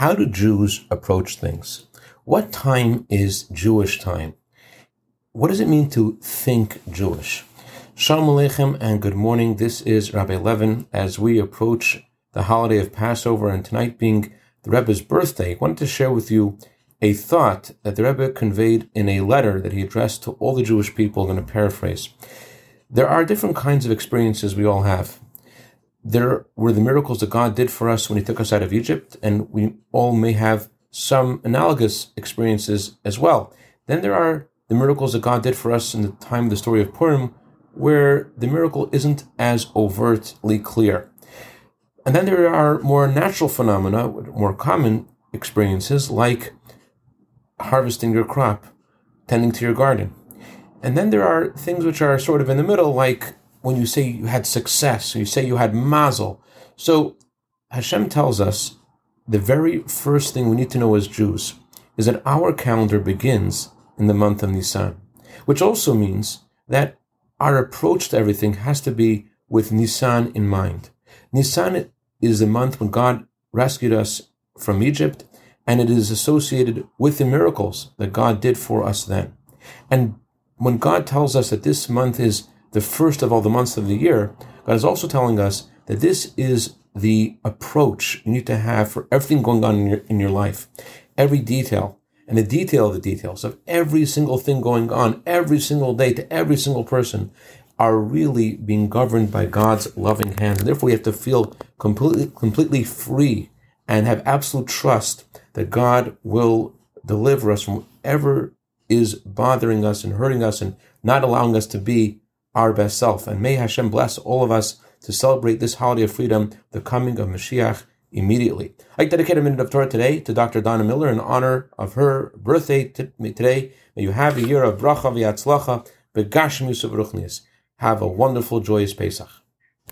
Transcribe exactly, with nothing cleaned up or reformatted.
How do Jews approach things? What time is Jewish time? What does it mean to think Jewish? Shalom Aleichem and good morning. This is Rabbi Levin as we approach the holiday of Passover, and tonight being the Rebbe's birthday, I wanted to share with you a thought that the Rebbe conveyed in a letter that he addressed to all the Jewish people. I'm going to paraphrase. There are different kinds of experiences we all have. There were the miracles that God did for us when He took us out of Egypt, and we all may have some analogous experiences as well. Then there are the miracles that God did for us in the time of the story of Purim, where the miracle isn't as overtly clear. And then there are more natural phenomena, more common experiences, like harvesting your crop, tending to your garden. And then there are things which are sort of in the middle, like when you say you had success, you say you had mazel. So Hashem tells us the very first thing we need to know as Jews is that our calendar begins in the month of Nisan, which also means that our approach to everything has to be with Nisan in mind. Nisan is the month when God rescued us from Egypt, and it is associated with the miracles that God did for us then. And when God tells us that this month is the first of all the months of the year, God is also telling us that this is the approach you need to have for everything going on in your, in your life. Every detail, and the detail of the details of every single thing going on every single day to every single person are really being governed by God's loving hand. And therefore we have to feel completely, completely free and have absolute trust that God will deliver us from whatever is bothering us and hurting us and not allowing us to be our best self. And may Hashem bless all of us to celebrate this holiday of freedom, the coming of Mashiach, immediately. I dedicate a minute of Torah today to Doctor Donna Miller in honor of her birthday t- today. May you have a year of bracha v'yatzlacha v'gashmius u'ruchnius. Have a wonderful, joyous Pesach.